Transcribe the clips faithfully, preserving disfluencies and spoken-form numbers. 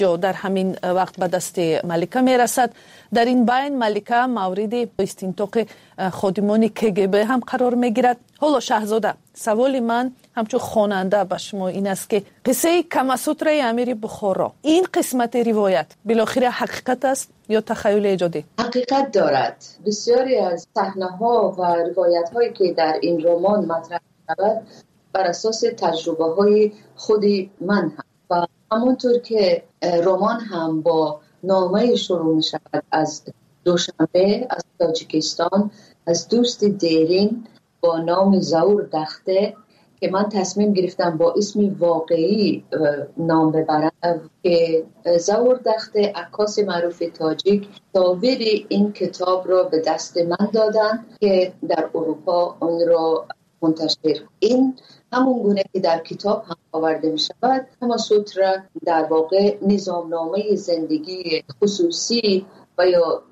یا در همین وقت به دست ملکه میرسد. در این بین ملکه مورد استنطاق خادمان کگب هم قرار میگیرد. حالا شاهزاده، سوال من همچون خواننده به شما این است که قصه کاماسوترای امیر بخارا، این قسمت روایت بالاخره حقیقت است یا تخیل ایجادی؟ حقیقت دارد. بسیاری از صحنه‌ها و روایت‌هایی که در این رمان مطرح شود بر اساس تجربه های خود من هم و همونطور که رمان هم با نامه شروع می شود از دوشنبه از تاجیکستان، از دوست دیرین با نام زور دخته که من تصمیم گرفتم با اسم واقعی نام ببرم که زور دخته عکاس معروف تاجیک تصاویر این کتاب را به دست من دادن که در اروپا آن را منتشر. این همون گونه که در کتاب هم آورده می شود. کاماسوترا در واقع نظامنامه زندگی خصوصی و یا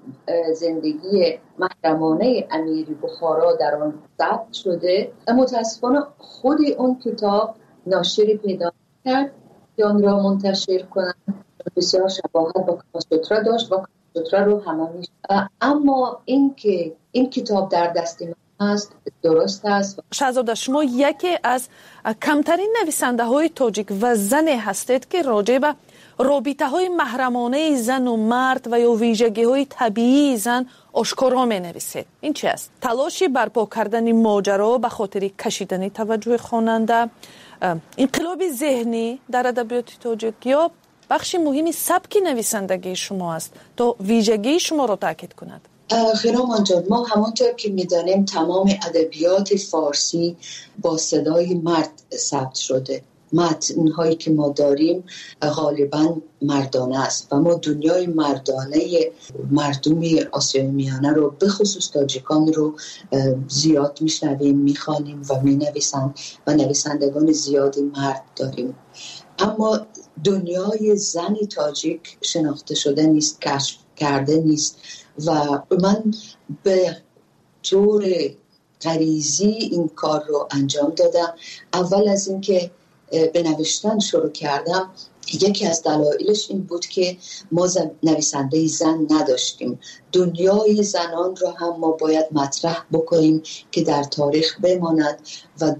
زندگی محرمانه امیر بخارا در آن ثبت شده. متاسفانه خود اون کتاب ناشری پیدا کرد که آن را منتشر کنند. بسیار شباهت با کاماسوترا داشت و کاماسوترا رو همه می شود. اما این که این کتاب در دست من است درست است. شاهزاده، شما یکی از کمترین نویسنده های تاجیک و زن هستید که راجع به رابطه های محرمانه زن و مرد و یا ویژگی های طبیعی زن آشکارا می نویسید. این چی است؟ تلاشی برپا کردن ماجرا به خاطر کشیدن توجه خواننده، انقلاب ذهنی در ادبیات تاجیک یا بخشی مهمی سبک نویسندگی شما است تا ویژگی شما را تاکید کند؟ خیرامان جان، ما همانطور که می‌دانیم تمام ادبیات فارسی با صدای مرد ثبت شده. متن‌هایی که ما داریم غالباً مردانه است و ما دنیای مردانه مردم آسیای میانه رو به خصوص تاجیکان رو زیاد میشنویم، میخوانیم و مینویسند و نویسندگان زیادی مرد داریم. اما دنیای زن تاجیک شناخته شده نیست، کشف کرده نیست و من به طور غریزی این کار رو انجام دادم. اول از اینکه به نوشتن شروع کردم، یکی از دلایلش این بود که ما نویسنده زن نداشتیم. دنیای زنان را هم ما باید مطرح بکنیم که در تاریخ بماند و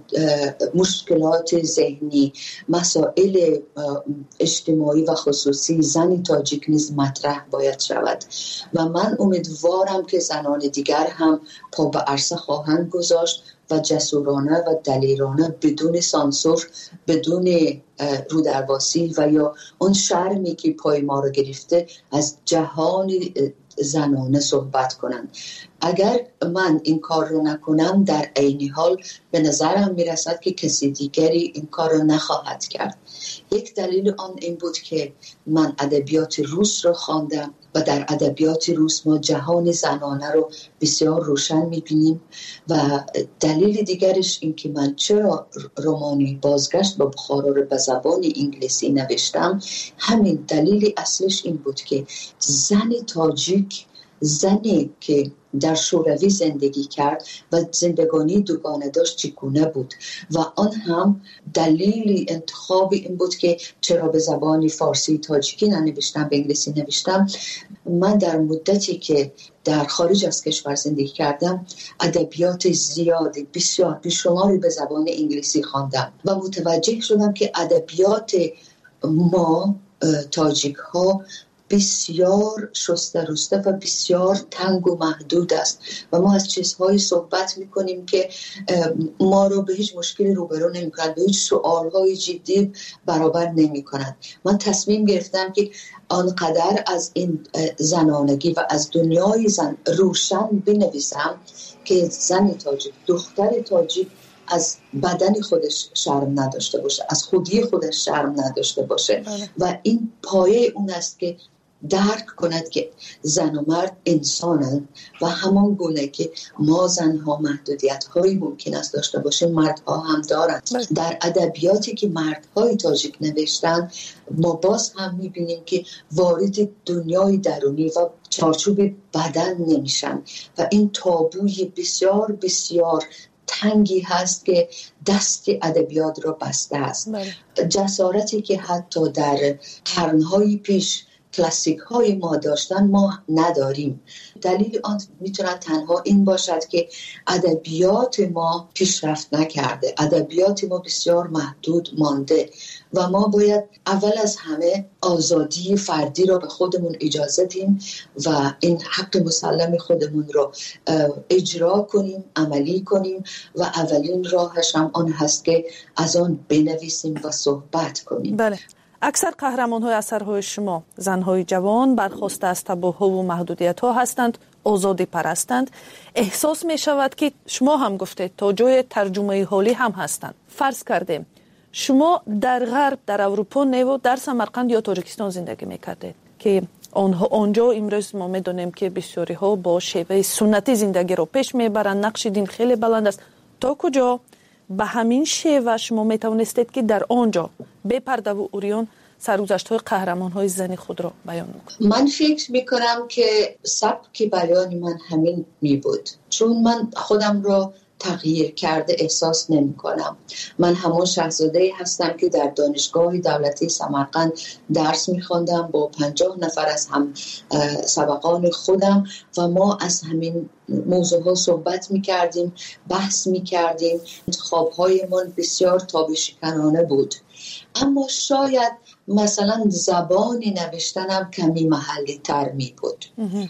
مشکلات ذهنی، مسائل اجتماعی و خصوصی زن تاجیک نیز مطرح باید شود و من امیدوارم که زنان دیگر هم پا به عرصه خواهند گذاشت و جسورانه و دلیرانه بدون سانسور، بدون رودرباسی و یا اون شرمی که پای ما رو گرفته از جهان زنانه صحبت کنند. اگر من این کار رو نکنم در عین حال به نظرم میرسد که کسی دیگری این کار رو نخواهد کرد. یک دلیل آن این بود که من ادبیات روس رو خواندم و در ادبیات روس ما جهان زنانه رو بسیار روشن میبینیم و دلیل دیگرش این که من چرا رمانی بازگشت با بخارا رو به زبان انگلیسی نوشتم، همین دلیل اصلش این بود که زن تاجیک، زنی که در شوروی زندگی کرد و زندگانی دوگانه داشت چگونه بود و آن هم دلیل انتخاب این بود که چرا به زبان فارسی تاجیکی ننوشتم، به انگلیسی نوشتم. من در مدتی که در خارج از کشور زندگی کردم ادبیات زیادی بسیار بیشماری به زبان انگلیسی خواندم و متوجه شدم که ادبیات ما تاجیک ها بسیار شسته رسته و بسیار تنگ و محدود است و ما از چیزهایی صحبت میکنیم که ما رو به هیچ مشکلی روبرو نمیکنند، به هیچ سوالهای جدی برابر نمیکنند. من تصمیم گرفتم که آنقدر از این زنانگی و از دنیای زن روشن بنویسم که زن تاجیک، دختر تاجیک از بدن خودش شرم نداشته باشه، از خودی خودش شرم نداشته باشه و این پایه اون است که درک کند که زن و مرد انسانند و همان گونه که ما زنها محدودیت هایی ممکن است داشته باشه مردها هم دارند. در ادبیاتی که مردهای تاجیک نوشتن ما باز هم میبینیم که وارد دنیای درونی و چارچوب بدن نمیشن و این تابوی بسیار بسیار تنگی هست که دست ادبیات رو بسته است. جسارتی که حتی در قرنهای پیش کلاسیک های ما داشتن ما نداریم. دلیل آن میتونه تنها این باشد که ادبیات ما پیشرفت نکرده، ادبیات ما بسیار محدود مانده و ما باید اول از همه آزادی فردی را به خودمون اجازه دیم و این حق مسلم خودمون رو اجرا کنیم، عملی کنیم و اولین راهش هم آن هست که از آن بنویسیم و صحبت کنیم. بله. اکثر قهرمان‌های اثرهای شما زن‌های جوان برخواسته از تابوها و محدودیت‌ها هستند، آزادی پرستند. احساس می‌شود که شما هم گفتید تا جای ترجمه حالی هم هستند. فرض کردیم شما در غرب، در اروپا و در سمرقند یا تاجیکستان زندگی می‌کردید که آنها آنجا امروز ما می‌دانیم که بسیاری‌ها با شیوه سنتی زندگی را پیش می‌برند، نقش دین خیلی بلند است. تا کجا به همین شیوه شما میتوانستید که در آنجا به پرده و اوریان سرگذشت‌های قهرمان‌های زنی خود را بیان کنید؟ من فکر میکنم که سبک بیان من همین می بود، چون من خودم را تغییر کرده احساس نمی کنم. من همون شاهزاده هستم که در دانشگاه دولتی سمرقند درس می خوندم با پنجاه نفر از هم سبقان خودم و ما از همین موضوع ها صحبت می کردیم، بحث می کردیم. انتخاب های من بسیار تاب شکنانه بود، اما شاید مثلا زبان نوشتنم کمی محلی تر می بود،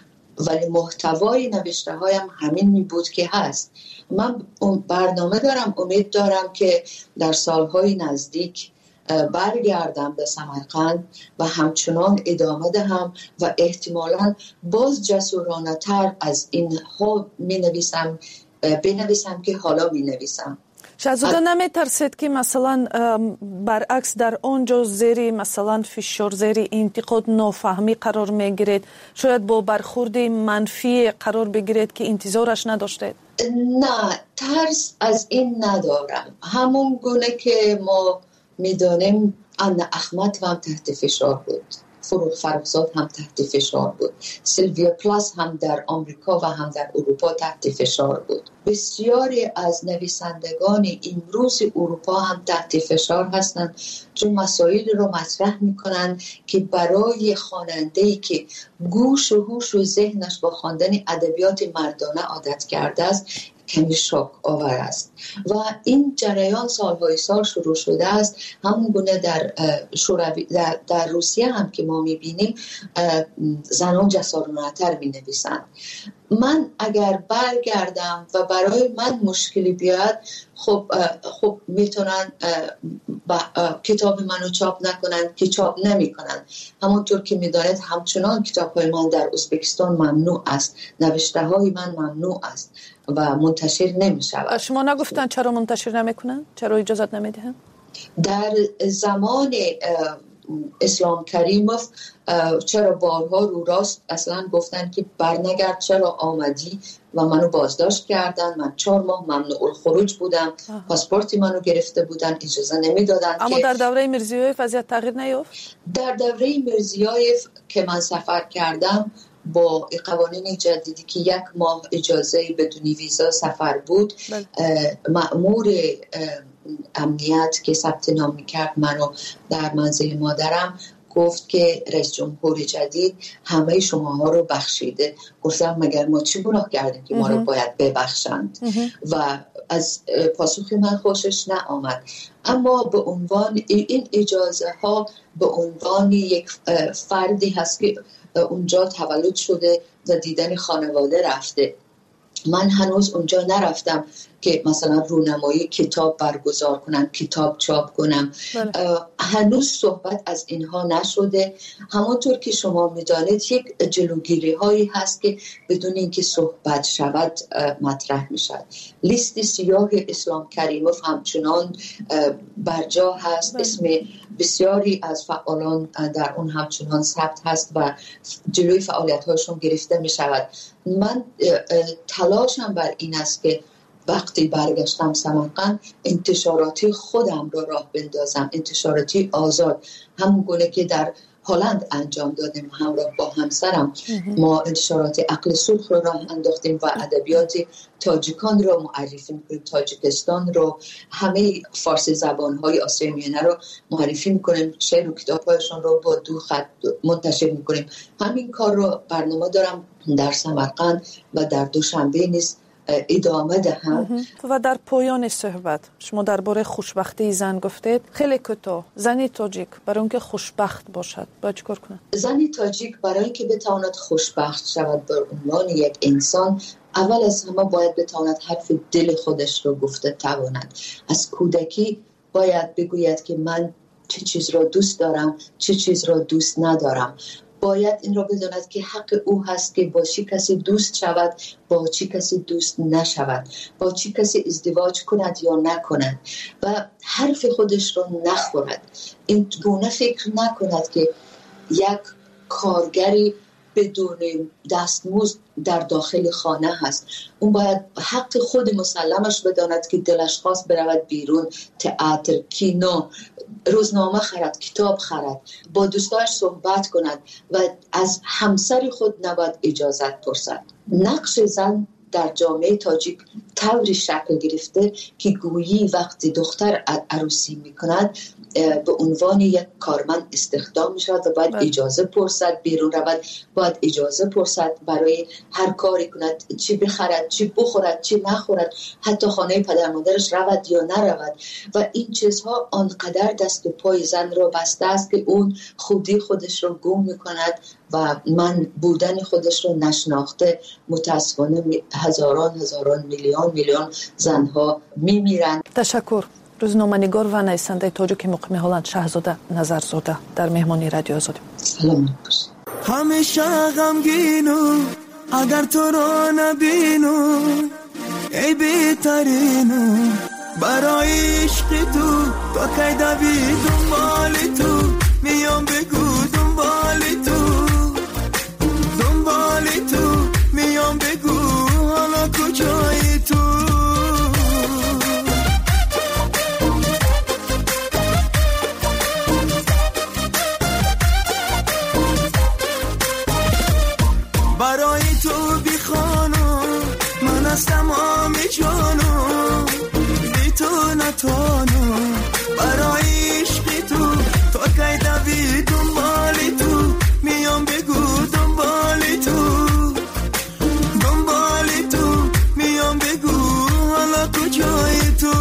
ولی محتوای نوشته هایم همین می بود که هست. من برنامه دارم، امید دارم که در سالهای نزدیک برگردم به سمرقند و همچنان ادامه دهم و احتمالاً باز جسورانه تر از این ها می نویسم بنویسم که حالا می نویسم. شاهزاده نمی ترسید که مثلا برعکس در آنجا زیری مثلا فشار، زیری انتقاد، نافهمی قرار می گیرید، شاید با برخورد منفی قرار بگیرید که انتظارش نداشتید؟ نه، ترس از این ندارم. همون گونه که ما میدانیم ان احمد هم تحت فشار بود، فروغ فرخزاد هم تحت فشار بود، سیلویا پلاس هم در آمریکا و هم در اروپا تحت فشار بود. بسیاری از نویسندگان امروز اروپا هم تحت فشار هستند، چون مسائل رو مطرح میکنند که برای خواننده‌ای که گوش و هوش و ذهنش با خواندن ادبیات مردانه عادت کرده است کمی شاک آور است و این جریان سالهای سال شروع شده است. همون گونه در شوروی در, در روسیه هم که ما میبینیم زنان جسارانه‌تر مینویسند. من اگر برگردم و برای من مشکلی بیاد، خب خب میتونن کتاب منو چاپ نکنن که چاپ نمیکنن. همونطور که میدانید همچنان کتاب‌های من در ازبکستان ممنوع است، نوشته های من ممنوع است و منتشر نمیشود. شما نگفتن چرا منتشر نمیکنن؟ چرا اجازت نمیدهن؟ در زمان اسلام کریموف چرا بارها رو راست اصلا گفتن که برنگرد، چرا آمدی و منو بازداشت کردن. من چهار ماه ممنوع الخروج بودم، پاسپورتی منو گرفته بودن، اجازه نمیدادن. اما که در دوره میرزیویف وضعیت تغییر نیافت؟ در دوره میرزیویف که من سفر کردم با قوانین جدیدی که یک ماه اجازه بدون ویزا سفر بود، مأمور امنیت که ثبت نام میکرد منو در منزل مادرم گفت که رئیس جمهور جدید همه شماها رو بخشیده. گفتم مگر ما چی گناه کردیم که ما رو باید ببخشند؟ و از پاسخ من خوشش نآمد. اما به عنوان این اجازه ها به عنوان یک فردی هست که اونجا تولد شده و دیدن خانواده رفته. من هنوز اونجا نرفتم که مثلا رونمایی کتاب برگزار کنم، کتاب چاپ کنم. هنوز صحبت از اینها نشده. همونطور که شما میدانید یک جلوگیری هایی هست که بدون اینکه صحبت شود مطرح میشد. لیست سیاه اسلام کریموف همچنان برجا هست، اسم بسیاری از فعالان در اون همچنان ثبت هست و جلوی فعالیت هاشون گرفته میشود. من تلاشم بر این است که وقتی برگشتم سمرقند انتشاراتی خودم رو راه بندازم، انتشاراتی آزاد، همون گونه که در هلند انجام دادیم همراه با همسرم. ما انتشارات عقل صلح رو راه انداختیم و ادبیات تاجیکان رو معرفی میکنیم، تاجیکستان رو، همه فارسی زبان‌های آسیای میانه رو معرفی میکنیم، شعر و کتاب‌هایشون رو با دو خط منتشر میکنیم. همین کار رو برنامه دارم در سمرقند و در دوشنبه نیز ادامه دهم. و در پایان صحبت شما درباره خوشبختی زن گفتید، خیلی کوتاه، زنی تاجیک برای اون که خوشبخت باشد باید چیکار کنه؟ زنی تاجیک برای اینکه بتواند خوشبخت شود به عنوان یک انسان، اول از همه باید بتواند حرف دل خودش رو گفته تواند. از کودکی باید بگوید که من چه چیز را دوست دارم، چه چیز را دوست ندارم. باید این را بداند که حق او هست که با چی کسی دوست شود، با چی کسی دوست نشود، با چی کسی ازدواج کند یا نکند و حرف خودش را نخورد. این گونه فکر نکند که یک کارگری بدون دستمزد در داخل خانه هست. اون باید حق خود مسلمش بداند که دلش خواست برود بیرون، تئاتر، کینو، روزنامه خرد، کتاب خرد، با دوستاش صحبت کند و از همسر خود نباید اجازت پرسد. نقش زن در جامعه تاجیک طوری شکل گرفته که گویی وقتی دختر عروسی میکند به عنوان یک کارمند استخدام میشود و باید اجازه پرسد بیرون رود، باید اجازه پرسد برای هر کاری کند، چی بخرد، چی بخورد، چی نخورد، حتی خانه پدر مادرش رود یا نرود. و این چیزها آنقدر دست و پای زن را بسته است که اون خودی خودش را گم میکند و من بودن خودش رو نشناخته متاسفانه هزاران هزاران میلیون میلیون زنها میمیرند. تشکر. روزنامه‌نگار و نویسنده تاجیک مقیم هلند شهزاده نظرزاده در مهمانی رادیو آزادی. سلام. همیشه غمگینم اگر تو رو نبینم، ای بهترینم برای عشق تو، تو کی دوی دنبال تو، میام بگو دنبال تو، دنبال تو میام بگو حالا کجایی تو. برای تو بی خانم من از تمام جانم، بی تو نتانم برای عشق تو، تو کی دوی دنبال تو، میام بگو دنبال تو، دنبال تو میام بگو حالا کجای تو.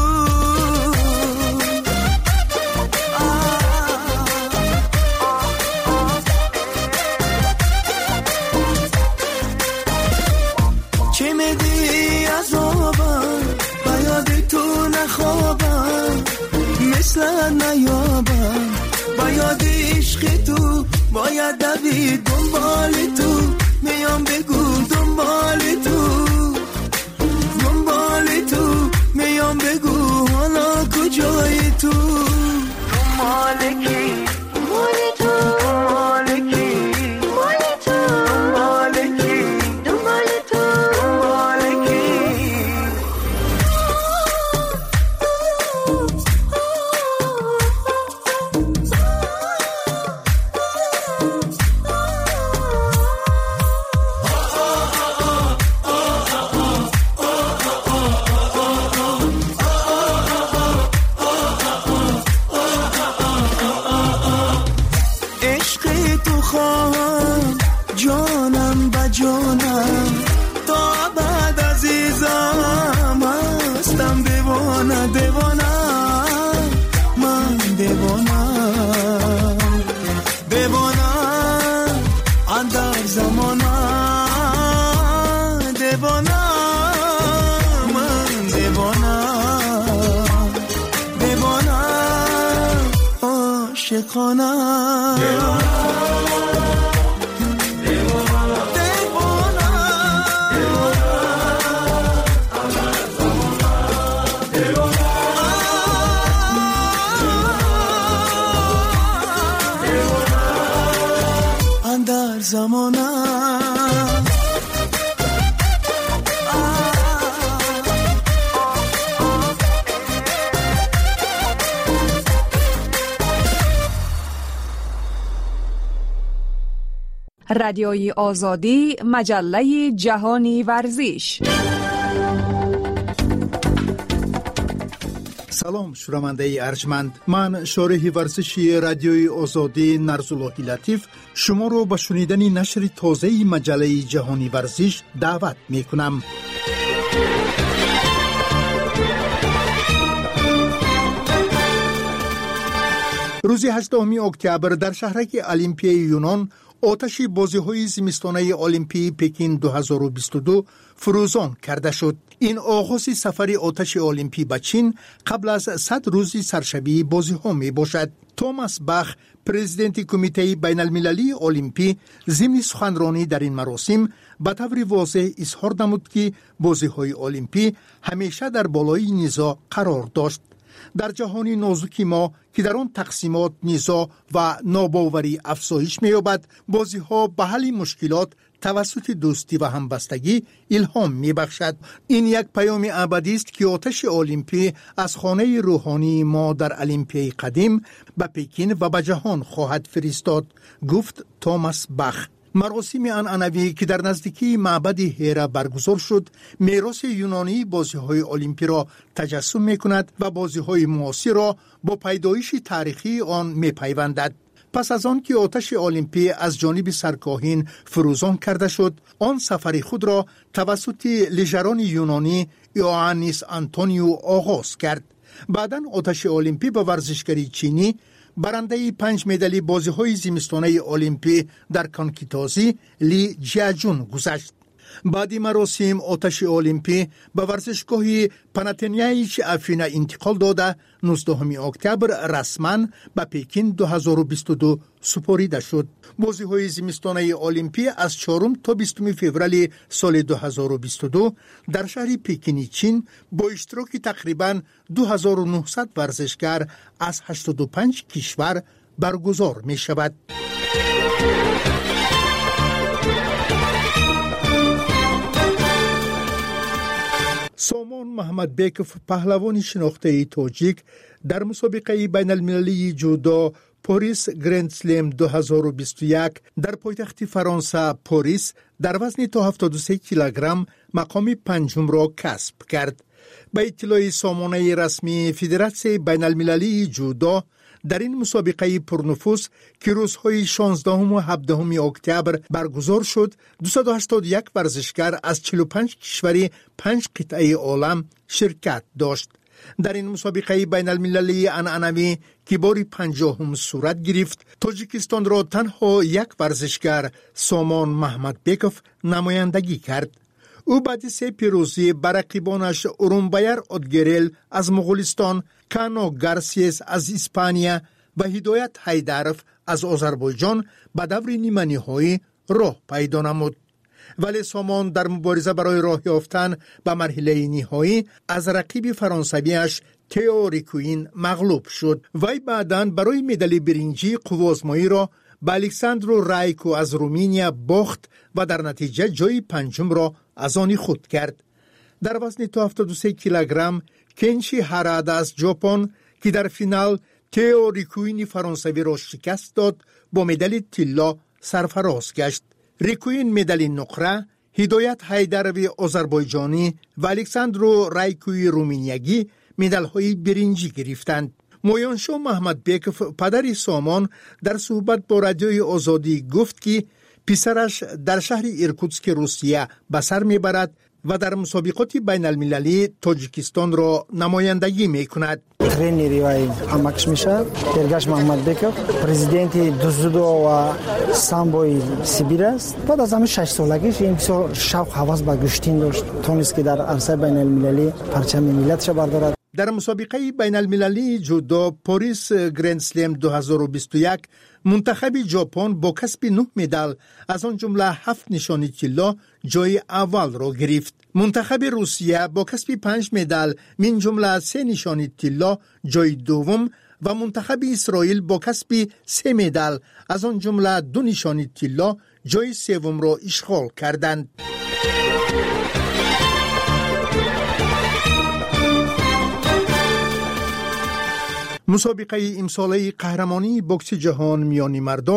چه میدی عذابم بیاد تو نخوابم، مثل نیابم بیاد عشق تو، باید دوی دنبال تو، میام بگو دنبال تو، دنبال تو میام بگو حالا کجای تو. دنبال کی؟ دنبال تو، دنبال کی؟ دنبال تو، دنبال کی؟ دنبال تو، دنبال کی؟ جانم با جانم تا ابد عزیزم هستم، دیوانه دیوانه من دیوانه دیوانه اندر زمانه دیوانه من دیوانه دیوانه عاشقانه زمانه. رادیوی آزادی، مجله جهانی ورزش. سلام شنونده ارجمند، من شارح ورزشی رادیوی آزادی نرزالله لطیف شما رو به شنیدن نشر تازه مجله جهانی ورزش دعوت می کنم. روز هشتم اکتبر در شهرک المپیای یونان آتش بازی‌های زمستانه المپی پکین دو هزار و بیست و دو فروزان کرده شد. این آغاز سفر آتش المپی به چین قبل از صد روز سرشبی بازی‌ها می باشد. توماس باخ، پرزیدنت کمیته بین المللی المپی، ضمن سخنرانی در این مراسم به طور واضح اظهار نمود که بازی‌های المپی همیشه در بالای نزاع قرار داشت. در جهانی نازک ما که در آن تقسیمات، نزاع و ناباوری افزایش می‌یابد، بازی‌ها به حل مشکلات توسط دوستی و همبستگی الهام می‌بخشد. این یک پیام ابدی است که آتش المپی از خانه روحانی ما در المپیای قدیم به پکین و به جهان خواهد فرستاد، گفت توماس باخ. مراسم عنعنوی که در نزدیکی معبد هیرا برگزار شد، میراث یونانی بازی‌های المپی را تجسم می‌کند و بازی‌های معاصر را با پیدایش تاریخی آن می‌پیوندد. پس از آن که آتش المپی از جانب سرکاهین فروزان کرده شد، آن سفر خود را توسط لژران یونانی یوانیس آنتونیو آغاز کرد. بعداً آتش المپی به ورزشکاری چینی برنده پنج مدالی بازی‌های زمستانه المپی در کانکیتازی لی جیاجون گذشت. بعد مراسم آتش المپی به ورزشگاه پاناتناییچ افینا انتقال داده نوزدهم اکتبر رسما به پکین دو هزار و بیست و دو سپرده شد. بازی‌های زمستانه المپی از چهارم تا بیستم فوریه سال دو هزار و بیست و دو در شهر پکین چین با اشتراک تقریباً دو هزار و نهصد ورزشکار از هشتاد و پنج کشور برگزار می شود. سامان محمد بیکوف، پهلوان شناخته تاجیک، در مسابقه بین المللی جودو پاریس گرند سلم دو هزار و بیست و یک در پایتخت فرانسه پاریس در وزن تا هفتاد و سه کیلوگرم مقام پنجم را کسب کرد. به اطلاع سامانه رسمی فدراسیون بین المللی جودو، در این مسابقه پرنفوذ که روزهای شانزدهم و هفدهم اکتبر برگزار شد، دویست و هشتاد و یک ورزشکار از چهل و پنج کشور پنج قطعه عالم شرکت داشت. در این مسابقه بین المللی عنعنوی که بار پنجاهم صورت گرفت، تاجیکستان را تنها یک ورزشکار، سامان محمد بیکوف، نمایندگی کرد. او بعد سه پیروزی بر رقیبانش اورونبایر اودگریل از مغولستان، کانو گارسیس از اسپانیا و هدایت حیدرف از آذربایجان به دور نیمه نهایی راه پیدا نمود. ولی سامان در مبارزه برای راه یافتن به مرحله نهایی از رقیب فرانسویش تئو ریکوین مغلوب شد. وی بعداً برای مدال برنجی قوازمایی را به الکساندرو رایکو از رومانیا باخت و در نتیجه جای پنجم را از آن خود کرد. در وزن تا هفتاد و سه کیلوگرم کنشی هارادا از ژاپن که در فینال تئو ریکوین فرانسوی را شکست داد، با مدال طلا سرفراز گشت. ریکوین مدال نقره، هدایت حیدروی آذربایجانی و الکساندرو رایکوی رومانیایی مدال‌های برنجی گرفتند. مویانشو محمد بیکوف، پدر سامان، در صحبت با رادیوی آزادی گفت که پسرش در شهر ایرکوتسک روسیه به سر میبرد و در مسابقات بین المللی تاجیکستان را نمایندگی می کند. ترینری وای همکش میشه درگاش محمد بیکوف، پرزیدنت دوزودو و سامبوی سیبیر است. بعد از همه شش سالگیش این بسیار شوق هوس به گشتین داشت، تونست که در عرصه بین المللی پرچم ملتش بردارد. در مسابقه بین المللی جودو پاریس گرند سلم دو هزار و بیست و یک منتخب ژاپن با کسب نه مدال از آن جمله هفت نشانی طلا جای اول را گرفت. منتخب روسیه با کسب پنج مدال من جمله سه نشانی طلا جای دوم و منتخب اسرائیل با کسب سه مدال از آن جمله دو نشانی طلا جای سوم را اشغال کردند. مسابقه امساله قهرمانی بوکس جهان میانی مردان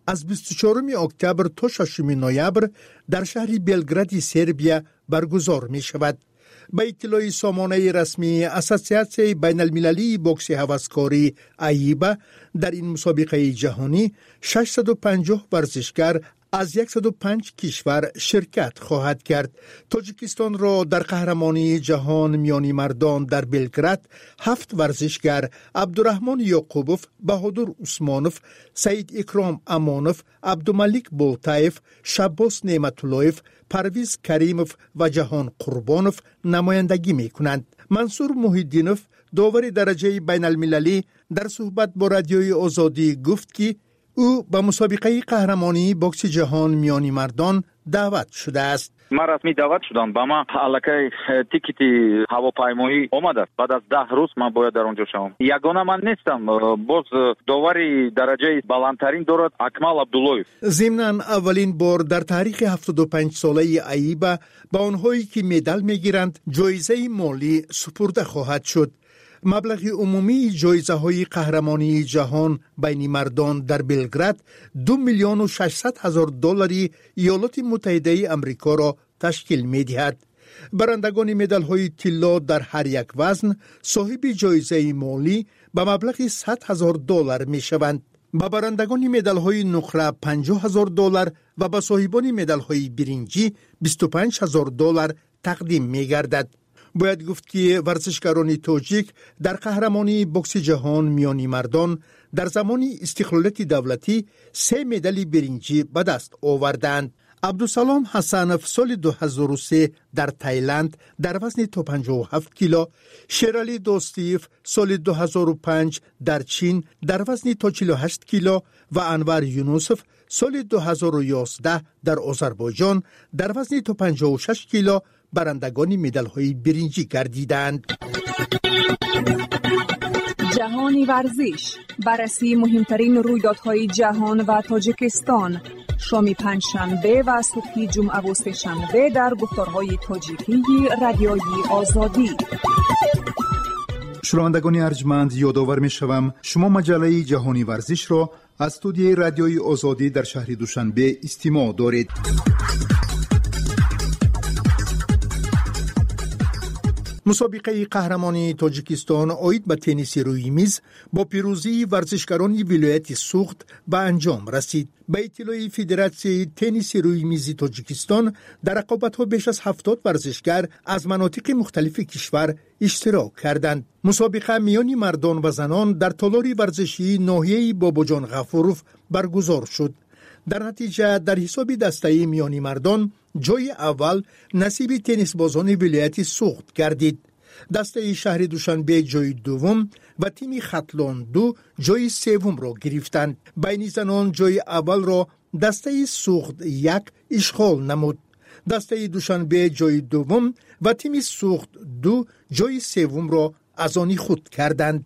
از بیست و چهارم اکتبر تا ششم نوامبر در شهر بلگراد سربیا برگزار می شود. به اطلاع سامانه رسمی اساسیاسیون بین المللی بوکس هوسکاری ایبا در این مسابقه جهانی ششصد و پنجاه ورزشکار از صد و پنج کشور شرکت خواهد کرد. تاجیکستان را در قهرمانی جهان میانی مردان در بلگراد هفت ورزشکار عبدالرحمن یعقوبوف، بهادر عثمانوف، سعید اکرام امانوف، عبدالملک بولتایف، شباس نعمتاللهیف، پرویز کریموف و جهان قربانوف نمایندگی می کنند. منصور محیدینوف، داور درجه بین المللی، در صحبت با رادیوی آزادی گفت که او به مسابقه قهرمانی بوکس جهان میانی مردان دعوت شده است. من رسمی دعوت شدم. با من علاقه تیکتی هواپیمایی آمده. بعد از ده روز من باید در اونجا شوم. یگانه من نیستم. باز داوری درجه بالاترین دارد اکمل عبداللهیف. ضمناً اولین بار در تاریخ هفتاد و پنج ساله ایبا با آنهایی که مدال میگیرند جایزه مالی سپرده خواهد شد. مبلغ عمومی جایزه های قهرمانی جهان بین مردان در بلگراد دو میلیون و ششصد هزار دلاری ایالات متحده آمریکا را تشکیل می دهد. برندگان مدال های طلا در هر یک وزن صاحب جایزه مالی به مبلغ صد هزار دلار می شوند. به برندگان مدال های نقره پنجاه هزار دلار و به صاحبان مدال های برنجی بیست و پنج هزار دلار تقدیم می گردد. باید گفت که ورزشکاران تاجیک در قهرمانی بوکس جهان میانی مردان در زمان استقلالیت دولتی سه مدال برنجی به دست آوردند. عبدالسلام حسنوف سال دو هزار و سه در تایلند در وزن تا پنجاه و هفت کیلو، شیرالی دوستیف سال دو هزار و پنج در چین در وزن تا چهل و هشت کیلو و انور یونوسف سال دو هزار و یازده در آذربایجان در وزن تا پنجاه و شش کیلو برندگان مدال های برنجی گردیدند. جهانی ورزش، بررسی مهمترین رویدادهای جهان و تاجیکستان، شام پنجشنبه و صبح جمعه و سه‌شنبه در گفتارهای تاجیکی رادیوی آزادی. شنوندگان ارجمند، یادآور می‌شوم شما مجله جهانی ورزش را از استودیوی رادیوی آزادی در شهر دوشنبه استماع دارید. مسابقه قهرمانی تاجیکستان عاید به تنیس روی میز با پیروزی ورزشکاران ولایت سوخت به انجام رسید. به اطلاع فدراسیون تنیس روی میز تاجیکستان در رقابت‌ها بیش از هفتاد ورزشکار از مناطق مختلف کشور اشتراک کردند. مسابقه میان مردان و زنان در تالار ورزشی ناحیه باباجان غفوروف برگزار شد. در نتیجه در حساب دسته میانی مردان جای اول نصیب تنیس بازان ولایت سوخت گردید. دسته شهر دوشنبه جای دوم و تیم خطلان دو جای سوم را گرفتند. بین زنان جای اول را دسته سوخت یک اشغال نمود. دسته دوشنبه جای دوم و تیم سوخت دو جای سوم را از آن خود کردند.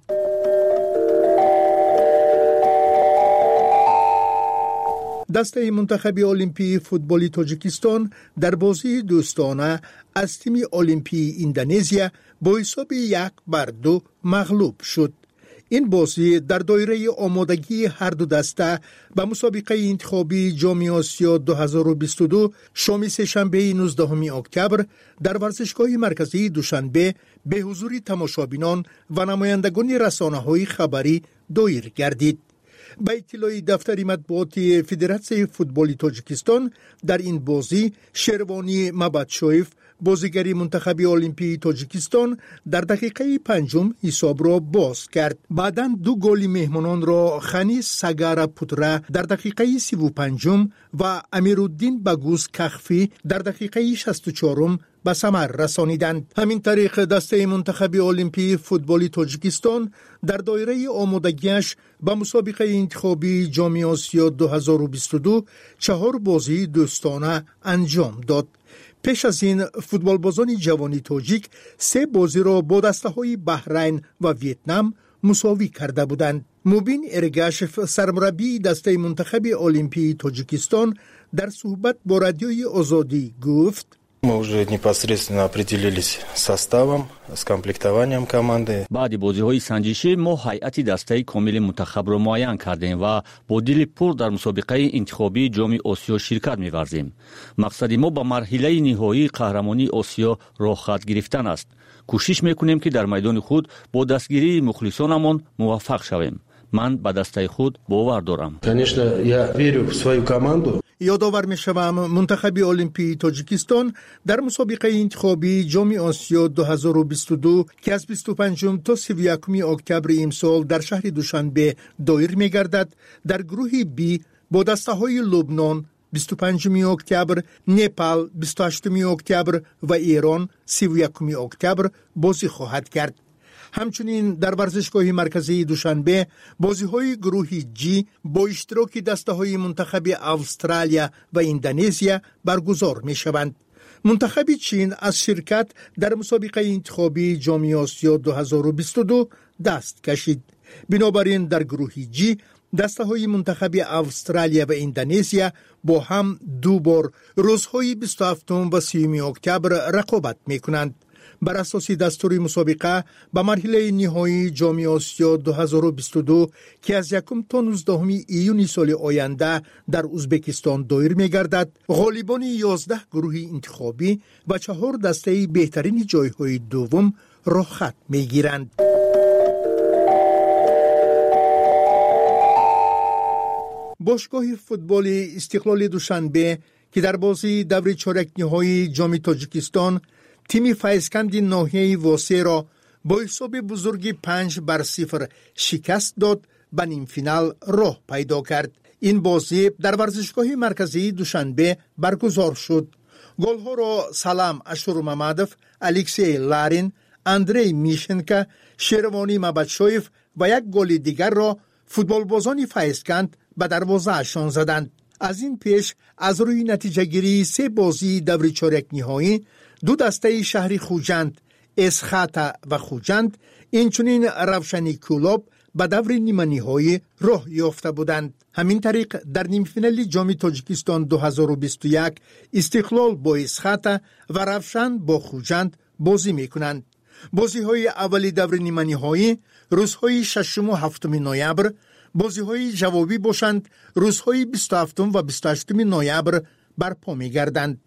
دسته منتخب المپی فوتبال تاجیکستان در بازی دوستانه از تیم المپی اندونزیا با حساب یک بر دو مغلوب شد. این بازی در دایره آمادگی هر دو دسته به مسابقه انتخابی جام آسیا دو هزار و بیست و دو شام سه‌شنبه نوزدهم اکتبر در ورزشگاه مرکزی دوشنبه به حضور تماشابینان و نمایندگان رسانه‌های خبری دایر گردید. به اطلاع دفتر مطبوعات فدراسیون فوتبال تاجیکستان در این بازی شروانی مبادشویف بازیگر منتخب المپی تاجیکستان در دقیقه پنجم حساب را باز کرد. بعداً دو گل مهمانان را خانی سگارا پوترا در دقیقه سی و پنجم و امیرالدین باگوس کخفی در دقیقه شصت و چهارم به ثمر رسانیدند. همین طریق دسته منتخب المپی فوتبال تاجیکستان در دایره آمادگیش به مسابقه انتخابی جام آسیا دو هزار و بیست و دو چهار بازی دوستانه انجام داد. پیش از این فوتبال بازان جوانی تاجیک سه بازی را با دسته های بحرین و ویتنام مساوی کرده بودند. موبین ارگاشف سرمربی دسته منتخب المپی تاجیکستان در صحبت با رادیوی آزادی گفت: Мы уже непосредственно определились с составом, с комплектованием команды. баъди бозиҳои санҷишӣ мо ҳайати дастаи комили мунтахабро муайян кардем ва бо дили пур дар мусобиқаи интихобии ҷоми осиё ширкат меварзем. мақсади мо ба марҳилаи ниҳоии қаҳрамонии осиё роҳхат гирифтан аст. кӯшиш мекунем ки дар майдони худ бо дастгирии мухлисонамон муваффақ шавем. ман ба дастаи худ бовар дорам. Конечно, я верю в свою команду. یادآور می‌شوم منتخب المپی تاجیکستان در مسابقه انتخابی جام آسیا دو هزار و بیست و دو که از بیست و پنجم تا سی و یکم اکتبر امسال در شهر دوشنبه دایر می‌گردد در گروه بی با دسته‌های لبنان بیست و پنجم اکتبر، نپال بیست و هشتم اکتبر و ایران سی و یکم اکتبر بازی خواهد کرد. همچنین در ورزشگاه مرکزی دوشنبه بازی‌های گروه جی با اشتراک دسته‌های منتخب استرالیا و اندونزیا برگزار می‌شوند. منتخب چین از شرکت در مسابقه انتخابی جام آسیا دو هزار و بیست و دو دست کشید. بنابراین در گروه جی دسته‌های منتخب استرالیا و اندونزیا با هم دو بار روزهای بیست و هفتم و سی اکتبر رقابت می‌کنند. بر اساس دستور مسابقه به مرحله نهایی جام آسیا دو هزار و بیست و دو که از یکم تا نوزدهم ایون سال آینده در ازبکستان دایر می‌گردد، غالبان یازده گروه انتخابی و چهار دسته بهترین جایهای دوم را خط می‌گیرند. باشگاه فوتبال استقلال دوشنبه که در بازی دور چهارک نهایی جام تاجیکستان تیم فیضکند ناحیه واسه را با حساب بزرگی پنج بر صفر شکست داد به نیم فینال راه پیدا کرد. این بازی در ورزشگاه مرکزی دوشنبه برگزار شد. گل‌ها را سلام اشورمامدوف، الکسی لارین، اندری میشنکا، شیروانی مبادشویف و یک گل دیگر را فوتبالبازان فیضکند به دروازه‌شان زدند. از این پیش از روی نتیجه گیری سه بازی دور چهارک نهایی دو دسته شهر خوجند، اسخاتا و خوجند، اینچنین روشنی کلوب به دور نیمه نهایی راه یافته بودند. همین طریق در نیم فینال جام تاجیکستان دو هزار و بیست و یک استقلال با اسخاتا و روشن با خوجند بازی میکنند. بازی های اولی دور نیمه نهایی روزهای ششم و هفتم نوامبر، بازی های جوابی باشند روزهای بیست و هفتم و بیست و هشتم نوامبر برپا میگردند.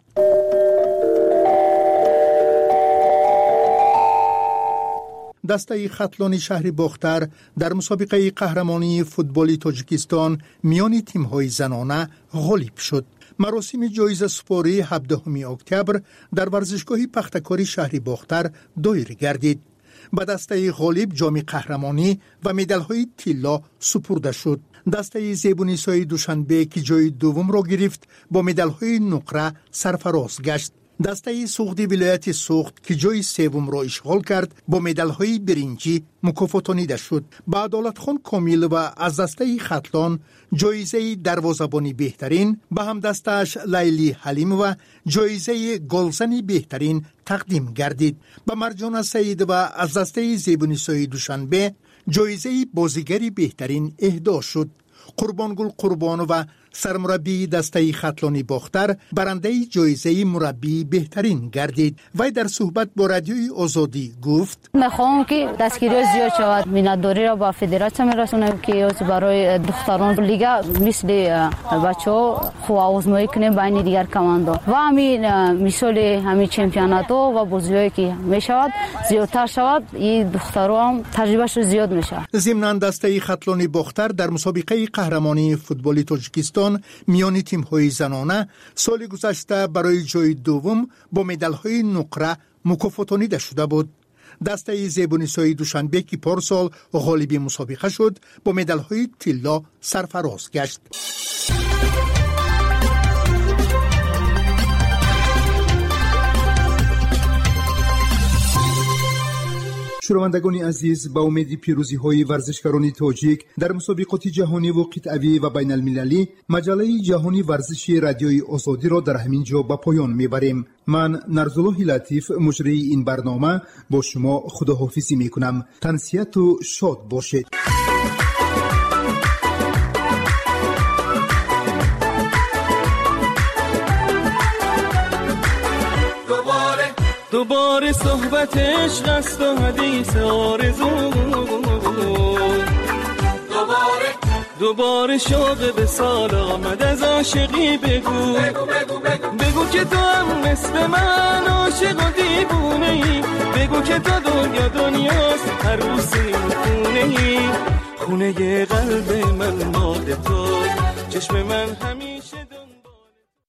دسته خطلان شهر باختر در مسابقه قهرمانی فوتبال تاجیکستان میان تیم‌های زنانه غالب شد. مراسم جایزه سپاری هفدهم اکتبر در ورزشگاه پختکاری شهر باختر دایر گردید. به دسته غالب جام قهرمانی و مدال‌های طلا سپرده شد. دسته زیبونیسای دوشنبه که جای دوم را گرفت با مدال‌های نقره سرفراز گشت. دسته سوختی ولایت سوخت که جای سوم را اشغال کرد با مدال‌های برنجی مکافاتانیده شد. با عدالتخان کامیل و از دسته خطلان جایزه دروازه‌بانی بهترین، به هم دستش لیلی حلیم و جایزه گلزنی بهترین تقدیم گردید. به مرجان سعید و از دسته زیبونیسای دوشنبه جایزه بازیگری بهترین اهدا شد. قربانگل قربان و سرمربی دسته خطلانی باختر برنده جایزه مربی بهترین گردید. وی در صحبت با رادیوی آزادی گفت: میخوام که دستگیری زیاد شود، مینتداری را با فدراسیون میرسونم که برای دختران لیگا مثل بچه‌ها خوب آزمایی کنیم بین دیگر کماندا و همین مثال همین چمپیونات و بازی‌هایی که میشود زیادتر شود، این دختران تجربهش زیاد میشه. ضمن دسته خطلانی باختر در مسابقه قهرمانی فوتبال تاجیکستان میان تیم‌های زنانه سال گذشته برای جای دوم با مدال‌های نقره مکافاتانیده شده بود. دسته زیبونیسای دوشنبه که پارسال غالب مسابقه شد با مدال‌های طلا سرفراز گشت. شنوندگان عزیز، با امید پیروزی های ورزشکاران تاجیک در مسابقات جهانی و قطعی و بین المللی، مجله جهانی ورزشی رادیوی آزادی را در همین جا به پایان میبریم. من نرزالله لطیف مجری این برنامه با شما خداحافظی میکنم. تنسیت و شاد باشید. دوباره صحبت عشق است و حدیث آرزو، دوباره دوباره شوق به سال آمد از عاشقی بگو، بگو بگو بگو بگو که تو هم مثل من عاشق و دیوونه ای، بگو که تو دنیا دنیاست عروسی خونه ای، خونه قلب من مال تو، چشم من همین